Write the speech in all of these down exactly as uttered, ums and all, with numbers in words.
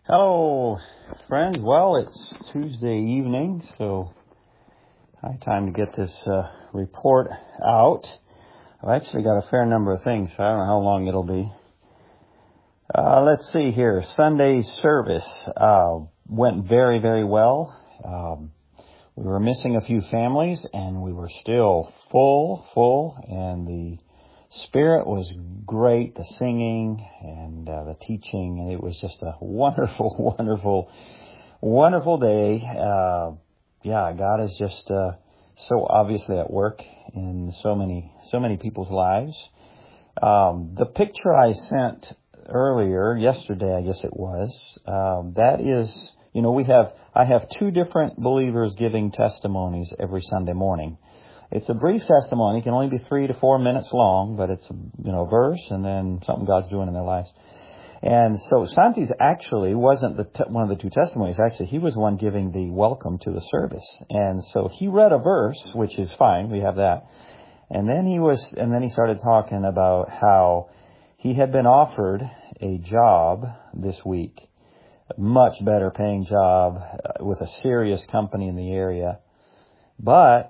Hello, friends. Well, it's Tuesday evening, so high time to get this uh, report out. I've actually got a fair number of things, so I don't know how long it'll be. Uh, let's see here. Sunday's service uh, went very, very well. Um, we were missing a few families, and we were still full, full, and the Spirit was great, the singing and uh, the teaching, and it was just a wonderful, wonderful, wonderful day. Uh, yeah, God is just uh, so obviously at work in so many, so many people's lives. Um, the picture I sent earlier, yesterday, I guess it was, um, that is, you know, we have, I have two different believers giving testimonies every Sunday morning. It's a brief testimony. It can only be three to four minutes long, but it's, you know, a verse and then something God's doing in their lives. And so Santi's actually wasn't the te- one of the two testimonies. Actually, he was the one giving the welcome to the service. And so he read a verse, which is fine. We have that. And then he was, and then he started talking about how he had been offered a job this week, a much better paying job with a serious company in the area. But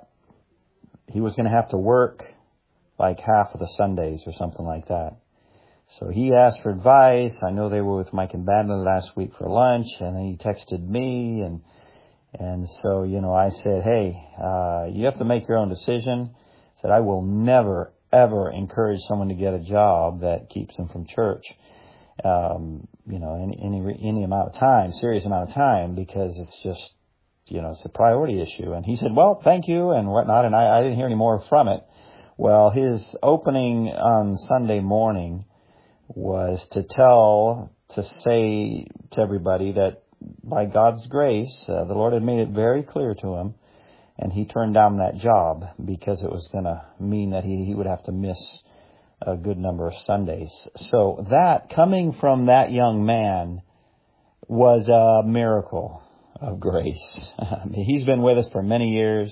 he was going to have to work like half of the Sundays or something like that. So he asked for advice. I know they were with Mike and Badley last week for lunch, and then he texted me. And and so, you know, I said, hey, uh, you have to make your own decision. I said, I will never, ever encourage someone to get a job that keeps them from church, um, you know, any, any, any amount of time, serious amount of time, because it's just, you know, it's a priority issue. And he said, well, thank you and whatnot. And I, I didn't hear any more from it. Well, his opening on Sunday morning was to tell, to say to everybody that by God's grace, uh, the Lord had made it very clear to him. And he turned down that job because it was going to mean that he, he would have to miss a good number of Sundays. So that, coming from that young man, was a miracle of grace. I mean, he's been with us for many years,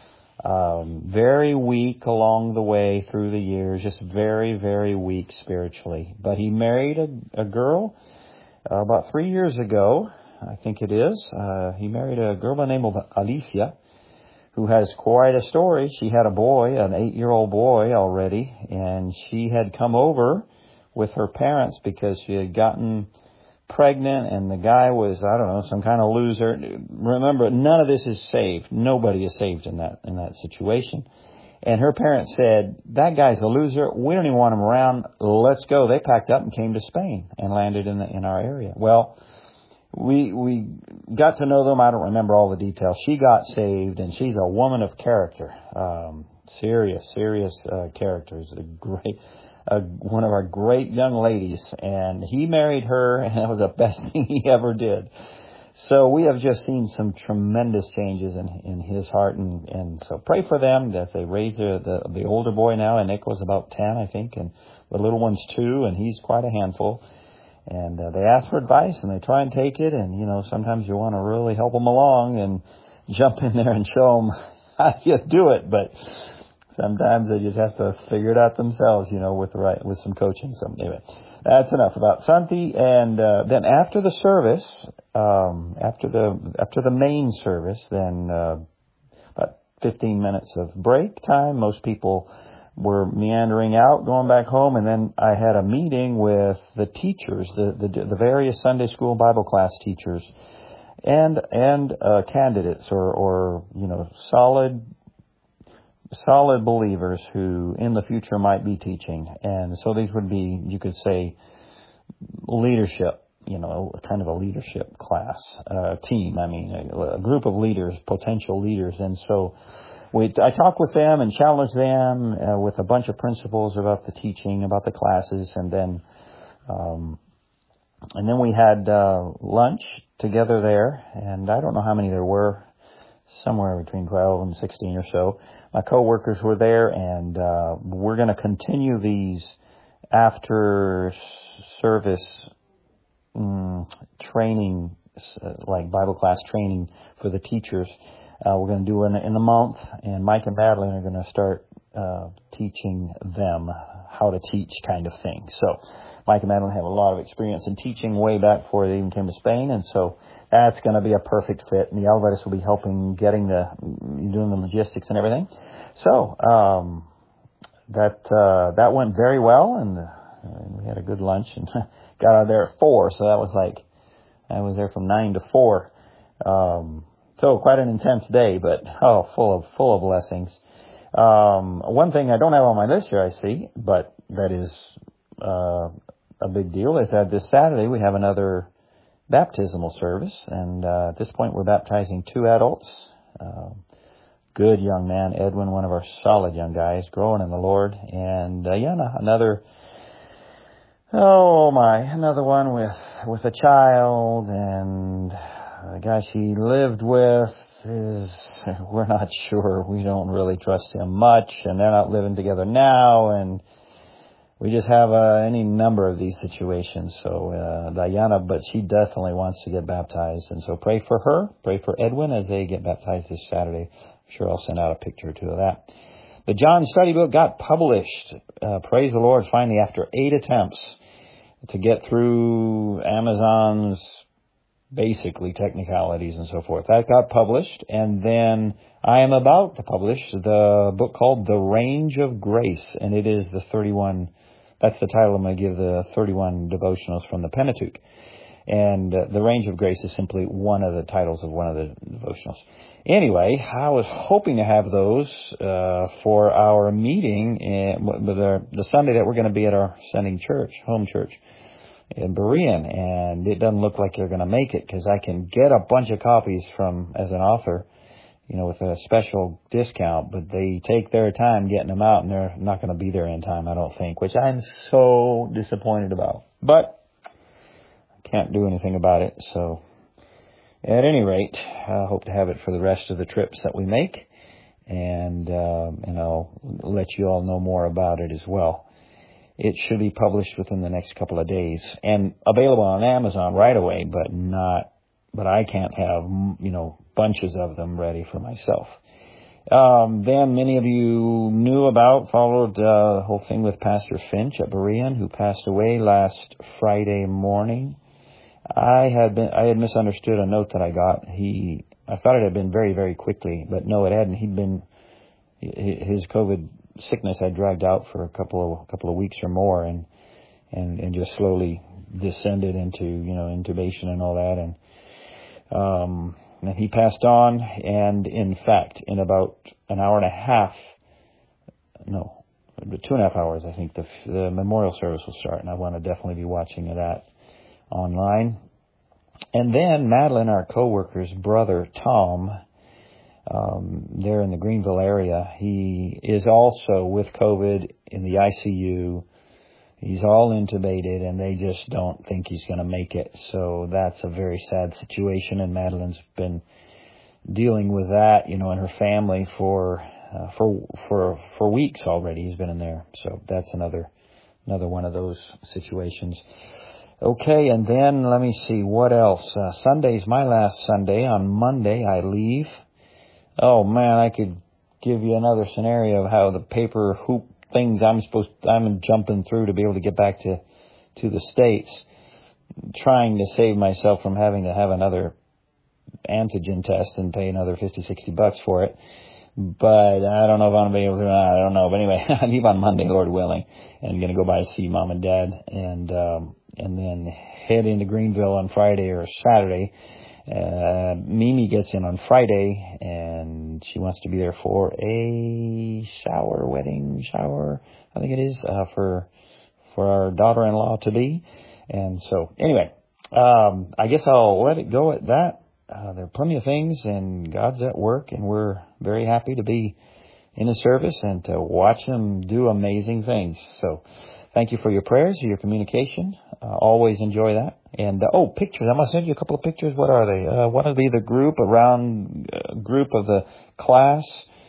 um, very weak along the way through the years, just very, very weak spiritually. But he married a, a girl uh, about three years ago, I think it is. Uh, he married a girl by the name of Alicia, who has quite a story. She had a boy, an eight-year-old boy already, and she had come over with her parents because she had gotten pregnant, and the guy was, I don't know, some kind of loser. Remember, none of this is saved. Nobody is saved in that in that situation. And her parents said, that guy's a loser. We don't even want him around. Let's go. They packed up and came to Spain and landed in the, in our area. Well, we we got to know them. I don't remember all the details. She got saved, and she's a woman of character. Um, serious, serious uh, characters. A great... Uh, one of our great young ladies, and he married her, and that was the best thing he ever did. So we have just seen some tremendous changes in in his heart, and, and so pray for them as they raise their, the the older boy now, and Nick was about ten, I think, and the little one's two, and he's quite a handful. And uh, they ask for advice, and they try and take it, and, you know, sometimes you want to really help them along and jump in there and show them how you do it, but sometimes they just have to figure it out themselves, you know, with the right, with some coaching. So anyway, that's enough about Santi. And uh, then after the service, um, after the after the main service, then uh, about fifteen minutes of break time. Most people were meandering out, going back home, and then I had a meeting with the teachers, the the, the various Sunday school Bible class teachers, and and uh, candidates or or you know solid. solid believers who in the future might be teaching. And so these would be, you could say, leadership, you know, kind of a leadership class, uh, team, I mean, a, a group of leaders, potential leaders. And so we, I talked with them and challenged them uh, with a bunch of principles about the teaching, about the classes, and then, um, and then we had uh, lunch together there, and I don't know how many there were, somewhere between twelve and sixteen or so. My coworkers were there, and uh, we're going to continue these after service um, training, uh, like Bible class training for the teachers. Uh, we're going to do it in, in a month, and Mike and Madeline are going to start uh, teaching them how to teach kind of thing. So Mike and Madeline have a lot of experience in teaching way back before they even came to Spain, and so that's going to be a perfect fit. And the Alvarez will be helping getting the, doing the logistics and everything. So um, that uh, that went very well, and, uh, and we had a good lunch and got out of there at four. So that was like, I was there from nine to four. Um, so quite an intense day, but oh, full of full of blessings. Um, one thing I don't have on my list here, I see, but that is uh, a big deal, is that this Saturday we have another baptismal service, and uh, at this point we're baptizing two adults. Uh, good young man, Edwin, one of our solid young guys, growing in the Lord, and uh, yeah, another, oh my, another one with with a child, and the guy she lived with is, we're not sure, we don't really trust him much, and they're not living together now, and we just have uh, any number of these situations. So uh, Diana, but she definitely wants to get baptized, and so pray for her, pray for Edwin as they get baptized this Saturday. I'm sure I'll send out a picture or two of that. The John study book got published. Uh, praise the Lord, finally, after eight attempts to get through Amazon's basically technicalities and so forth. That got published, and then I am about to publish the book called The Range of Grace, and it is the thirty-one, that's the title I'm going to give the thirty-one devotionals from the Pentateuch. And uh, The Range of Grace is simply one of the titles of one of the devotionals. Anyway, I was hoping to have those uh, for our meeting in, with our, the Sunday that we're going to be at our sending church, home church in Berean, and it doesn't look like they're going to make it, because I can get a bunch of copies from, as an author, you know, with a special discount, but they take their time getting them out, and they're not going to be there in time, I don't think, which I'm so disappointed about. But I can't do anything about it, so at any rate, I hope to have it for the rest of the trips that we make, and, uh, and I'll let you all know more about it as well. It should be published within the next couple of days and available on Amazon right away, but not, but I can't have, you know, bunches of them ready for myself. Um, then many of you knew about, followed uh, the whole thing with Pastor Finch at Berean, who passed away last Friday morning. I had been, I had misunderstood a note that I got. He, I thought it had been very, very quickly, but no, it hadn't. He'd been, his COVID sickness had dragged out for a couple of couple of weeks or more, and and and just slowly descended into, you know, intubation and all that, and um and he passed on. And in fact, in about an hour and a half, no, two and a half hours, I think the the memorial service will start, and I want to definitely be watching that online. And then Madeline, our co-worker's brother Tom, Um, there in the Greenville area, he is also with COVID in the I C U. He's all intubated, and they just don't think he's going to make it. So that's a very sad situation, and Madeline's been dealing with that, you know, and her family for uh, for for for weeks already. He's been in there, so that's another another one of those situations. Okay, and then let me see what else. Uh, Sunday's my last Sunday. On Monday, I leave. Oh man, I could give you another scenario of how the paper hoop things I'm supposed to, I'm jumping through to be able to get back to, to the States, trying to save myself from having to have another antigen test and pay another fifty, sixty bucks for it. But I don't know if I'm going to be able to, I don't know. But anyway, I leave on Monday, Lord willing, and I'm going to go by to see Mom and Dad, and, um, and then head into Greenville on Friday or Saturday. Uh, Mimi gets in on Friday, and she wants to be there for a shower, wedding shower, I think it is, uh, for, for our daughter-in-law to be. And so, anyway, um, I guess I'll let it go at that. Uh, there are plenty of things, and God's at work, and we're very happy to be in His service and to watch Him do amazing things. So, thank you for your prayers, your communication. Uh, always enjoy that. And, uh, oh, pictures. I'm going to send you a couple of pictures. What are they? Uh, one will be the group around, uh, group of the class.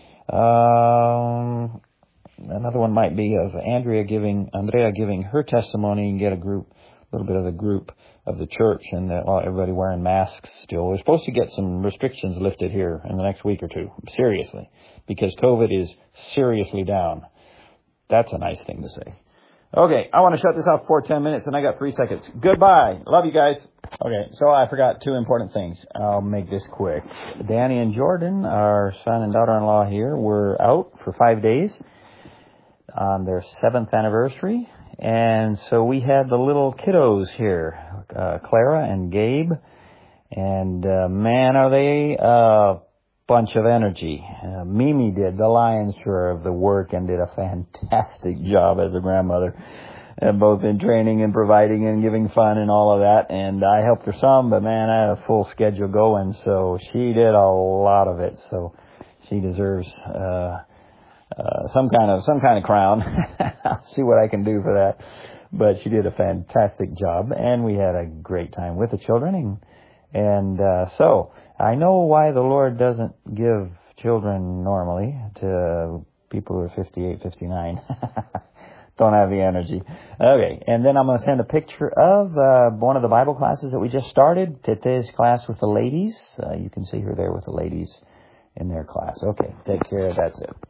Um, another one might be of Andrea giving, Andrea giving her testimony, and get a group little bit of the group of the church, and uh, well, everybody wearing masks still. We're supposed to get some restrictions lifted here in the next week or two, seriously, because COVID is seriously down. That's a nice thing to say. Okay, I want to shut this off for ten minutes, and I got three seconds. Goodbye. Love you guys. Okay, so I forgot two important things. I'll make this quick. Danny and Jordan, our son and daughter-in-law here, were out for five days on their seventh anniversary. And so we had the little kiddos here, uh, Clara and Gabe. And, uh, man, are they a bunch of energy. Uh, Mimi did the lion's share of the work and did a fantastic job as a grandmother, uh, both in training and providing and giving fun and all of that. And I helped her some, but, man, I had a full schedule going, so she did a lot of it. So she deserves uh Uh, some kind of, some kind of crown. I'll see what I can do for that. But she did a fantastic job, and we had a great time with the children. And, and, uh, so I know why the Lord doesn't give children normally to people who are fifty-eight, fifty-nine. Don't have the energy. Okay. And then I'm going to send a picture of, uh, one of the Bible classes that we just started. Tete's class with the ladies. Uh, you can see her there with the ladies in their class. Okay. Take care. That's it.